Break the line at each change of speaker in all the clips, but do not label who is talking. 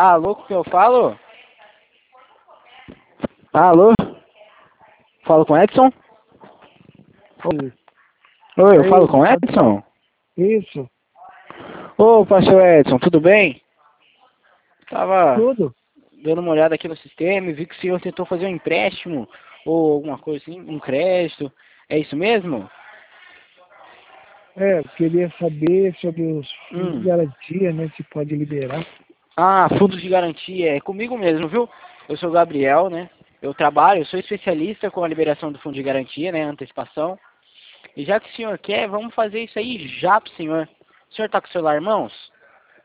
Alô, com quem eu falo? Alô? Falo com Edson?
Oi.
Oi, eu falo
Aí,
com Edson?
isso,
Opa, seu Edson, tudo bem? Tava
tudo.
dando uma olhada aqui no sistema e vi que o senhor tentou fazer um empréstimo ou alguma coisa assim, um crédito. É isso mesmo?
Eu queria saber sobre os fundos de
Hum.
garantia, né? Se pode liberar.
Ah, fundos de garantia, é comigo mesmo, viu? Eu sou o Gabriel, né? Eu sou especialista com a liberação do fundo de garantia, né? Antecipação. E já que o senhor quer, vamos fazer isso aí já pro senhor. O senhor tá com o celular em mãos?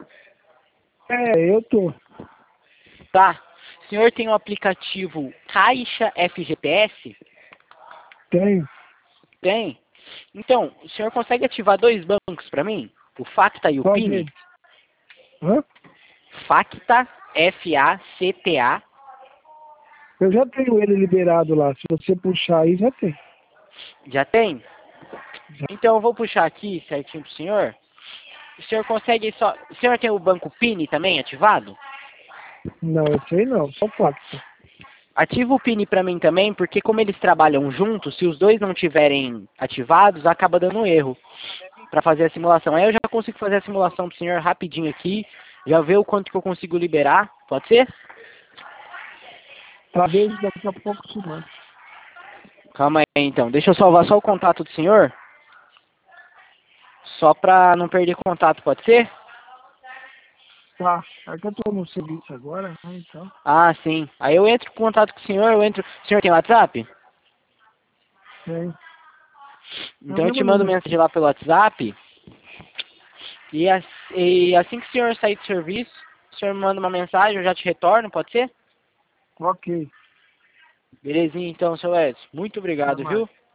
Eu tô.
Tá. O senhor tem o aplicativo Caixa FGTS?
Tenho.
Tem? Então, o senhor consegue ativar dois bancos para mim? O Facta e o
Qual
Pini?
deles? Hã?
Facta, F-A-C-T-A.
Eu já tenho ele liberado lá. Se você puxar aí, já tem.
Já tem?
Já.
Então eu vou puxar aqui certinho pro senhor. O senhor consegue só... O senhor tem o banco Pini também ativado?
Não, eu sei não. Só Facta.
Ativa o Pini para mim também, porque como eles trabalham juntos, se os dois não tiverem ativados, acaba dando erro para fazer a simulação. Aí eu já consigo fazer a simulação pro senhor rapidinho aqui, já ver o quanto que eu consigo liberar, pode ser?
Talvez daqui a pouco te mande.
Calma aí então, deixa eu salvar só o contato do senhor, só para não perder contato, pode ser?
Tá. É que eu tô no serviço agora, né? Então.
Ah, sim. Aí eu entro com contato com o senhor, o senhor tem WhatsApp?
Tem. É o
Então eu te
mesmo
mando
número.
mensagem lá pelo WhatsApp, e assim que o senhor sair do serviço, o senhor me manda uma mensagem, eu já te retorno, pode ser?
Ok.
Belezinha então, seu Edson. Muito
Até
obrigado,
mais.
viu?